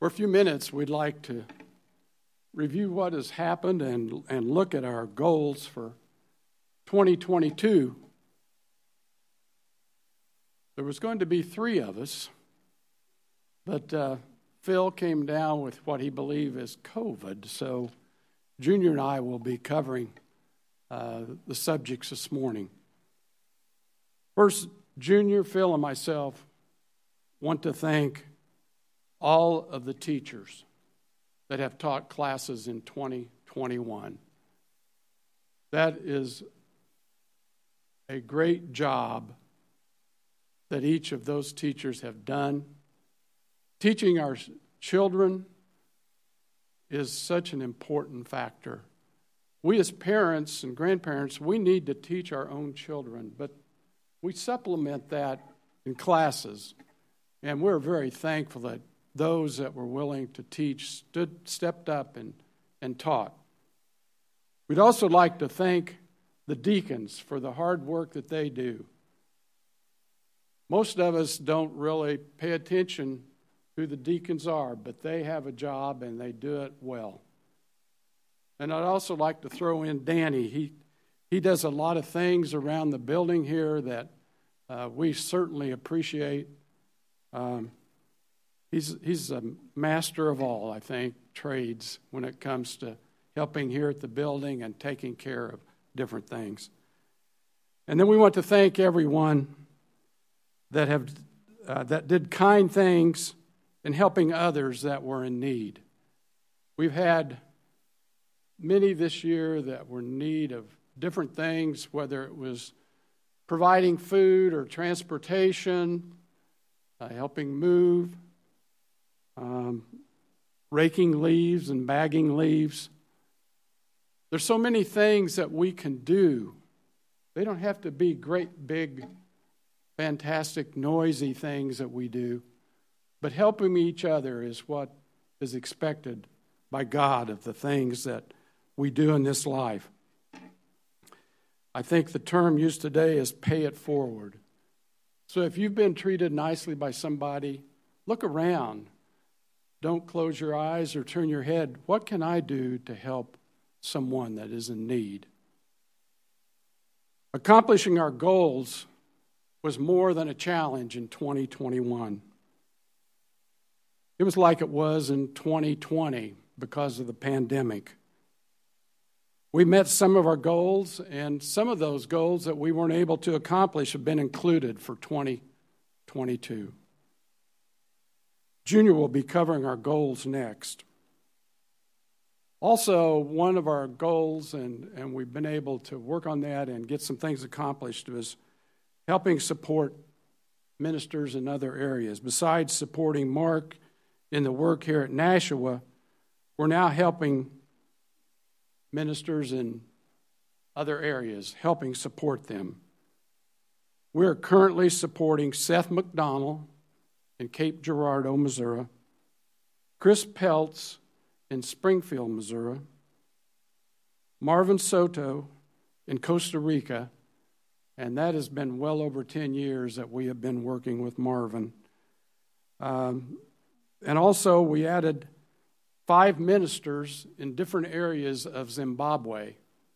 For a few minutes, we'd like to review what has happened and look at our goals for 2022. There was going to be three of us, but Phil came down with what he believed is COVID, so Junior and I will be covering the subjects this morning. First, Junior, Phil, and myself want to thank all of the teachers that have taught classes in 2021. That is a great job that each of those teachers have done. Teaching our children is such an important factor. We as parents and grandparents, we need to teach our own children, but we supplement that in classes. And we're very thankful that those that were willing to teach stepped up and taught. We'd also like to thank the deacons for the hard work that they do. Most of us don't really pay attention who the deacons are, but they have a job and they do it well. And I'd also like to throw in Danny. He does a lot of things around the building here that we certainly appreciate. He's a master of all, I think, trades when it comes to helping here at the building and taking care of different things. And then we want to thank everyone that did kind things in helping others that were in need. We've had many this year that were in need of different things, whether it was providing food or transportation, helping move, raking leaves and bagging leaves. There's so many things that we can do. They don't have to be great, big, fantastic, noisy things that we do, but helping each other is what is expected by God of the things that we do in this life. I think the term used today is pay it forward. So if you've been treated nicely by somebody, look around. Don't close your eyes or turn your head. What can I do to help someone that is in need? Accomplishing our goals was more than a challenge in 2021. It was like it was in 2020 because of the pandemic. We met some of our goals, and some of those goals that we weren't able to accomplish have been included for 2022. Junior will be covering our goals next. Also, one of our goals, and we've been able to work on that and get some things accomplished, was helping support ministers in other areas. Besides supporting Mark in the work here at Nashua, we're now helping ministers in other areas, helping support them. We're currently supporting Seth McDonald in Cape Girardeau, Missouri, Chris Peltz in Springfield, Missouri, Marvin Soto in Costa Rica, and that has been well over 10 years that we have been working with Marvin. And also we added 5 ministers in different areas of Zimbabwe.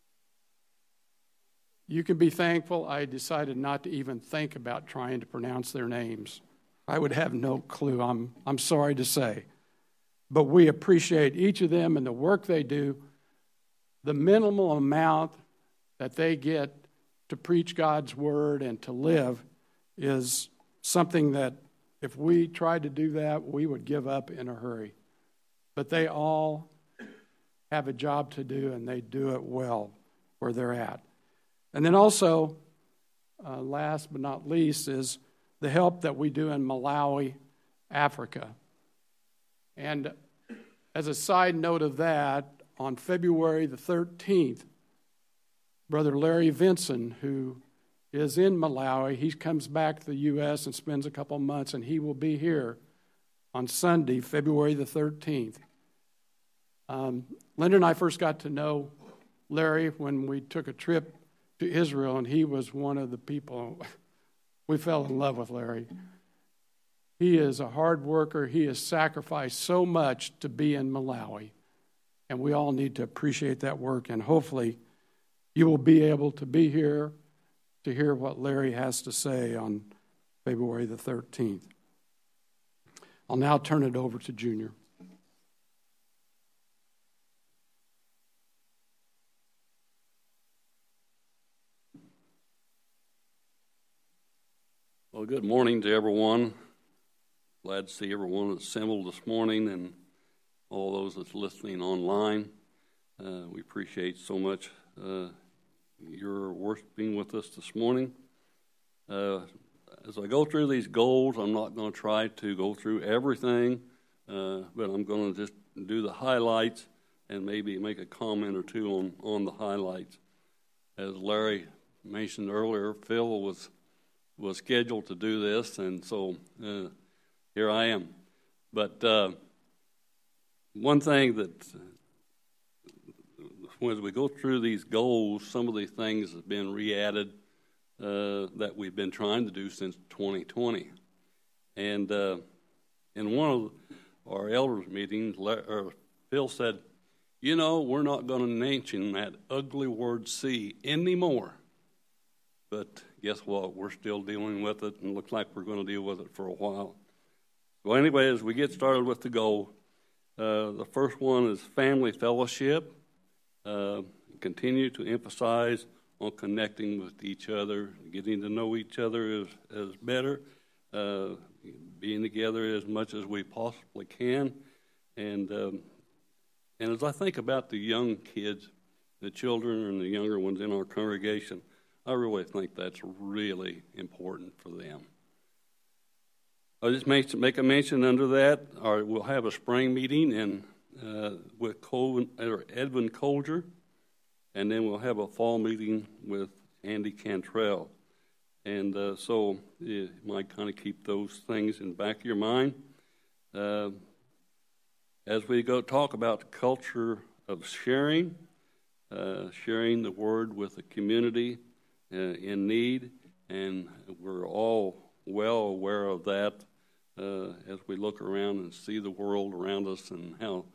You can be thankful I decided not to even think about trying to pronounce their names. I would have no clue, I'm sorry to say. But we appreciate each of them and the work they do. The minimal amount that they get to preach God's word and to live is something that if we tried to do that, we would give up in a hurry. But they all have a job to do, and they do it well where they're at. And then also, last but not least, is the help that we do in Malawi, Africa. And as a side note of that, on February the 13th, Brother Larry Vinson, who is in Malawi, he comes back to the U.S. and spends a couple months, and he will be here on Sunday, February the 13th. Linda and I first got to know Larry when we took a trip to Israel, and he was one of the people. We fell in love with Larry. He is a hard worker. He has sacrificed so much to be in Malawi. And we all need to appreciate that work. And hopefully you will be able to be here to hear what Larry has to say on February the 13th. I'll now turn it over to Junior. Well, good morning to everyone. Glad to see everyone that's assembled this morning and all those that's listening online. We appreciate so much your worshiping with us this morning. As I go through these goals, I'm not going to try to go through everything, but I'm going to just do the highlights and maybe make a comment or two on the highlights. As Larry mentioned earlier, Phil was scheduled to do this, and so here I am. But one thing that, as we go through these goals, some of these things have been re-added that we've been trying to do since 2020. And in one of our elders' meetings, Phil said, we're not going to mention that ugly word "see" anymore. But guess what? We're still dealing with it, and looks like we're going to deal with it for a while. Well, anyway, as we get started with the goal, the first one is family fellowship. Continue to emphasize on connecting with each other, getting to know each other as better, being together as much as we possibly can. And as I think about the young kids, the children and the younger ones in our congregation, I really think that's really important for them. I'll just make a mention under that. We'll have a spring meeting with Edwin Colger, and then we'll have a fall meeting with Andy Cantrell. And so you might kind of keep those things in the back of your mind. As we go talk about the culture of sharing the word with the community in need, and we're all well aware of that as we look around and see the world around us and how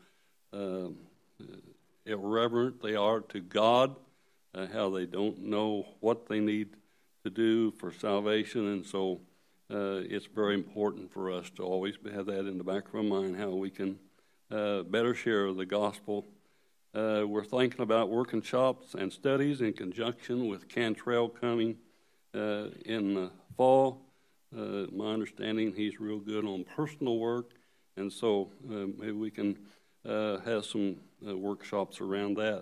irreverent they are to God, how they don't know what they need to do for salvation, and so it's very important for us to always have that in the back of our mind, how we can better share the gospel. We're thinking about working shops and studies in conjunction with Cantrell coming in the fall. My understanding, he's real good on personal work, and so maybe we can have some workshops around that.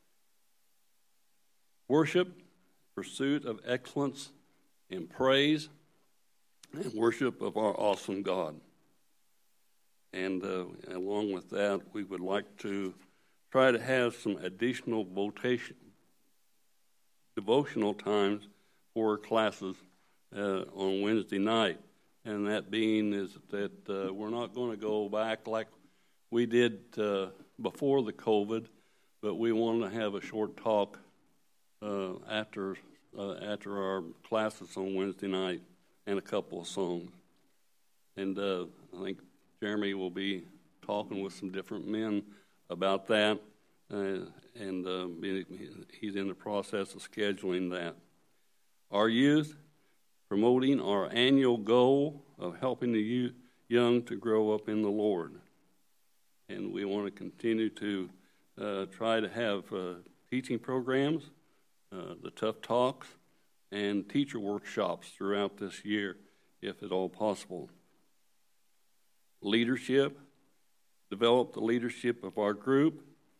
Worship, pursuit of excellence in praise, and worship of our awesome God. And along with that, we would like to try to have some additional devotional times for classes on Wednesday night. And that being is that we're not going to go back like we did before the COVID, but we want to have a short talk after our classes on Wednesday night and a couple of songs. And I think Jeremy will be talking with some different men about that, and he's in the process of scheduling that. Our youth, promoting our annual goal of helping the young to grow up in the Lord. And we want to continue to try to have teaching programs, the Tough Talks, and teacher workshops throughout this year, if at all possible. Leadership, develop the leadership of our group.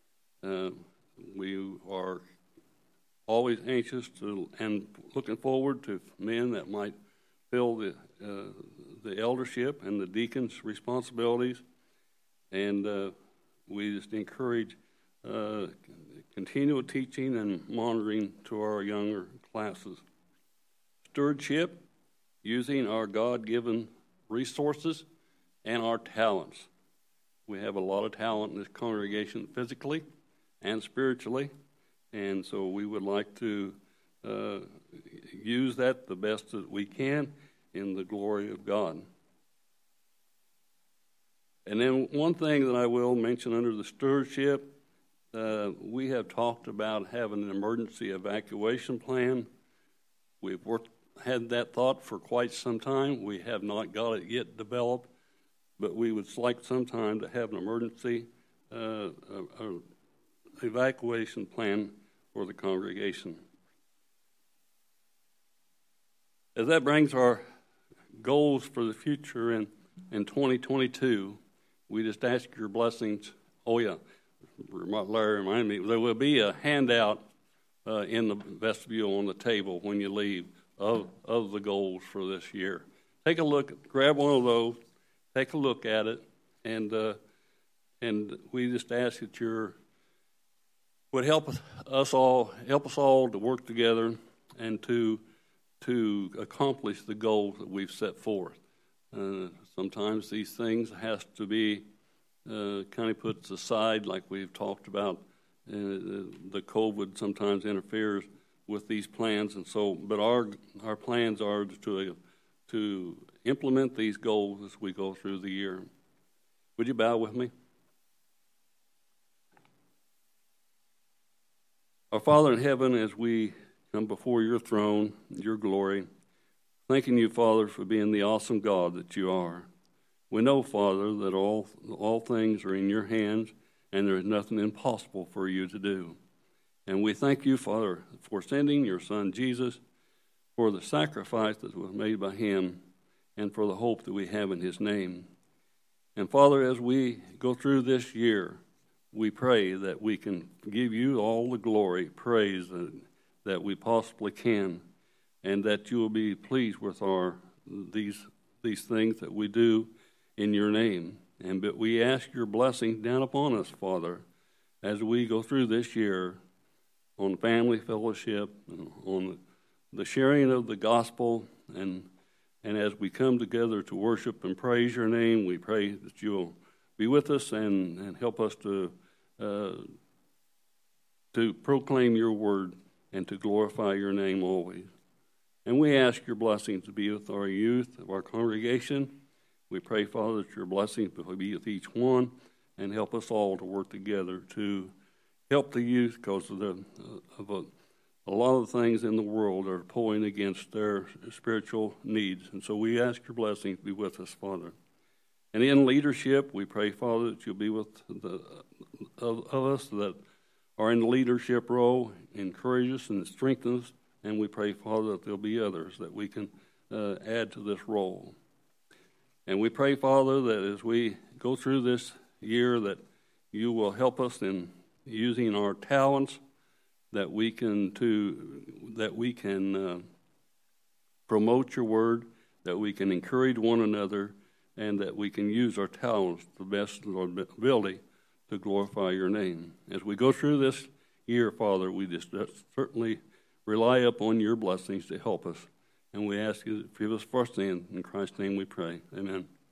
We are always anxious to and looking forward to men that might fill the eldership and the deacons' responsibilities. And we just encourage continual teaching and monitoring to our younger classes. Stewardship, using our God-given resources and our talents. We have a lot of talent in this congregation physically and spiritually, and so we would like to use that the best that we can in the glory of God. And then one thing that I will mention under the stewardship, we have talked about having an emergency evacuation plan. We've had that thought for quite some time. We have not got it yet developed, but we would like sometime to have an emergency evacuation plan for the congregation. As that brings our goals for the future in 2022, we just ask your blessings. Oh, yeah, Larry reminded me, there will be a handout in the vestibule on the table when you leave of the goals for this year. Take a look, grab one of those, take a look at it, and we just ask that you would help us all to work together and to accomplish the goals that we've set forth. Sometimes these things has to be kind of put aside, like we've talked about. The COVID sometimes interferes with these plans, and so. But our plans are to implement these goals as we go through the year. Would you bow with me? Our Father in heaven, as we come before your throne, your glory, thanking you, Father, for being the awesome God that you are. We know, Father, that all things are in your hands, and there is nothing impossible for you to do. And we thank you, Father, for sending your Son, Jesus, for the sacrifice that was made by him, and for the hope that we have in his name. And, Father, as we go through this year, we pray that we can give you all the glory, praise that we possibly can, and that you will be pleased with these things that we do in your name. And but we ask your blessing down upon us, Father, as we go through this year on family fellowship, on the sharing of the gospel, and as we come together to worship and praise your name, we pray that you'll be with us and help us to proclaim your word and to glorify your name always. And we ask your blessing to be with our youth of our congregation. We pray, Father, that your blessing will be with each one and help us all to work together to help the youth, because of a lot of things in the world are pulling against their spiritual needs. And so we ask your blessing to be with us, Father. And in leadership, we pray, Father, that you'll be with of us that are in the leadership role, encourage us and strengthen us. And we pray, Father, that there'll be others that we can add to this role. And we pray, Father, that as we go through this year, that you will help us in using our talents, that we can promote your word, that we can encourage one another, and that we can use our talents to the best of our ability to glorify your name. As we go through this year, Father, we just certainly rely upon your blessings to help us. And we ask you to forgive us for our sin. In Christ's name we pray. Amen.